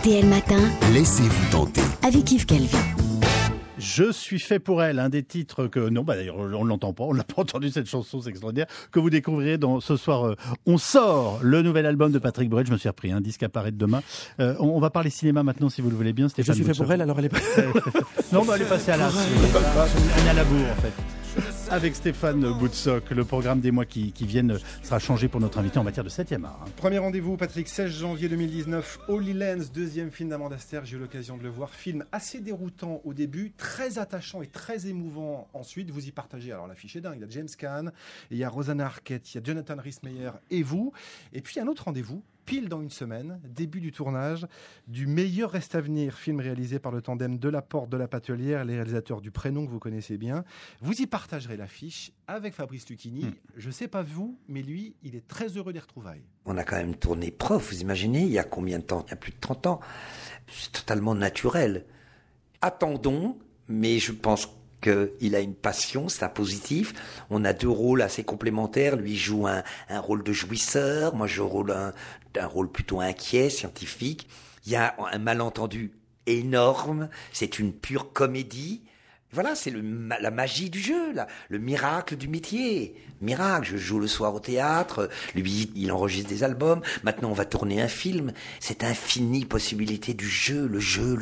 RTL Matin, Laissez-vous tenter. avec Yves Calvi. Je suis fait pour elle, un des titres que... Non, d'ailleurs, on ne l'entend pas, on l'a pas entendu cette chanson, c'est extraordinaire, que vous découvrirez dans ce soir. On sort le nouvel album de Patrick Bruel, je me suis repris, un disque à paraître demain. On va parler cinéma maintenant, si vous le voulez bien. Je suis fait pour elle, alors elle est... Non, mais elle est passée à l'as. On est à la bourre, en fait. Avec Stéphane Boutsock, le programme des mois qui viennent sera changé pour notre invité en matière de 7e art. Premier rendez-vous, Patrick, 16 janvier 2019, Holy Lands, deuxième film d'Amanda Aster, j'ai eu l'occasion de le voir. Film assez déroutant au début, très attachant et très émouvant ensuite. Vous y partagez, alors l'affiche est dingue, il y a James Caan, il y a Rosanna Arquette, il y a Jonathan Rhys-Meyer et vous. Et puis un autre rendez-vous, pile dans une semaine, début du tournage du Meilleur reste à venir, film réalisé par le tandem de la Porte de la Patelière, les réalisateurs du Prénom que vous connaissez bien. Vous y partagerez l'affiche avec Fabrice Lucchini. Je sais pas vous, mais lui, il est très heureux des retrouvailles. On a quand même tourné Prof, vous imaginez, il y a combien de temps? Il y a plus de 30 ans. C'est totalement naturel. Attendons, mais je pense qu'il a une passion, c'est un positif. On a deux rôles assez complémentaires. Lui joue un rôle de jouisseur, moi je joue un rôle plutôt inquiet, scientifique. Il y a un malentendu énorme, c'est une pure comédie. Voilà, c'est la magie du jeu, là, le miracle du métier. Miracle, je joue le soir au théâtre, lui, il enregistre des albums, maintenant on va tourner un film. Cette infinie possibilité du jeu, le jeu,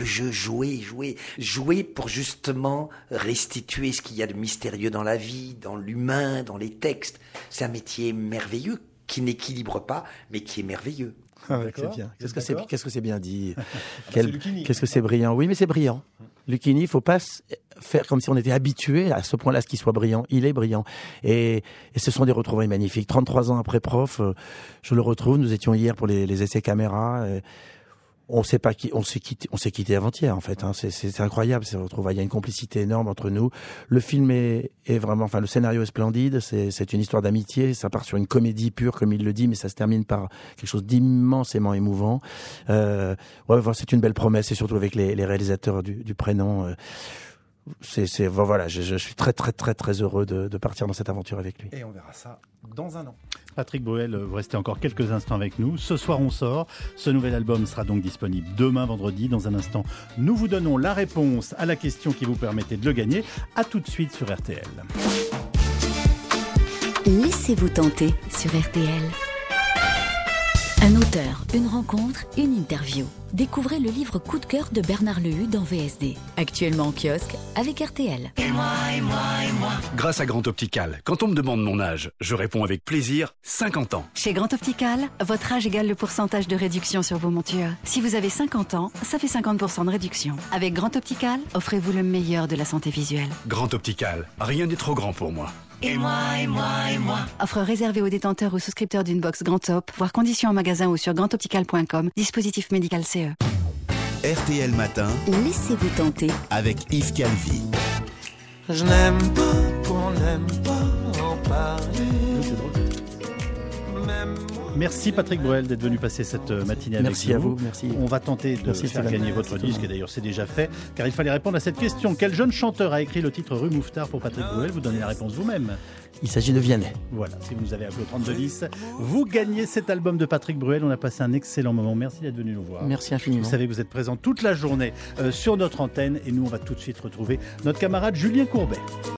jouer pour justement restituer ce qu'il y a de mystérieux dans la vie, dans l'humain, dans les textes. C'est un métier merveilleux, qui n'équilibre pas, mais qui est merveilleux. Ah ouais, c'est bien. Qu'est-ce que c'est bien dit. Lucchini. Qu'est-ce que c'est brillant. Oui, mais c'est brillant. Lucchini, il ne faut pas faire comme si on était habitué à ce point-là, ce qu'il soit brillant. Il est brillant. Et ce sont des retrouvailles magnifiques. 33 ans après Prof, je le retrouve. Nous étions hier pour les essais caméra. On s'est quitté avant-hier, en fait. Hein. C'est incroyable, ces retrouvailles. Il y a une complicité énorme entre nous. Le film est vraiment, le scénario est splendide. C'est une histoire d'amitié. Ça part sur une comédie pure, comme il le dit, mais ça se termine par quelque chose d'immensément émouvant. C'est une belle promesse, et surtout avec les réalisateurs du Prénom. Voilà, je suis très, très, très, très heureux de partir dans cette aventure avec lui. Et on verra ça dans un an. Patrick Bruel, vous restez encore quelques instants avec nous. Ce soir, on sort. Ce nouvel album sera donc disponible demain, vendredi. Dans un instant, nous vous donnons la réponse à la question qui vous permettait de le gagner. À tout de suite sur RTL. Laissez-vous tenter sur RTL. Un auteur, une rencontre, une interview. Découvrez le livre Coup de cœur de Bernard Lehu dans VSD. Actuellement en kiosque avec RTL. Grâce à Grand Optical, quand on me demande mon âge, je réponds avec plaisir 50 ans. Chez Grand Optical, votre âge égale le pourcentage de réduction sur vos montures. Si vous avez 50 ans, ça fait 50% de réduction. Avec Grand Optical, offrez-vous le meilleur de la santé visuelle. Grand Optical, rien n'est trop grand pour moi. Offre réservée aux détenteurs ou souscripteurs d'une box Grand Op, voire conditions en magasin ou sur grandoptical.com. Dispositif médical CE. RTL Matin, Laissez-vous tenter. avec Yves Calvi. Je n'aime pas qu'on n'aime pas en parler. Merci Patrick Bruel d'être venu passer cette matinée avec nous. Merci à vous. Merci. On va tenter de faire Stéphane. gagner votre disque, et d'ailleurs c'est déjà fait, car il fallait répondre à cette question. Quel jeune chanteur a écrit le titre Rue Mouffetard pour Patrick Bruel? Vous donnez la réponse vous-même. Il s'agit de Vianney. Voilà, si vous nous avez appelé au 3210, vous gagnez cet album de Patrick Bruel. On a passé un excellent moment. Merci d'être venu nous voir. Merci infiniment. Vous savez que vous êtes présent toute la journée sur notre antenne, et nous on va tout de suite retrouver notre camarade Julien Courbet.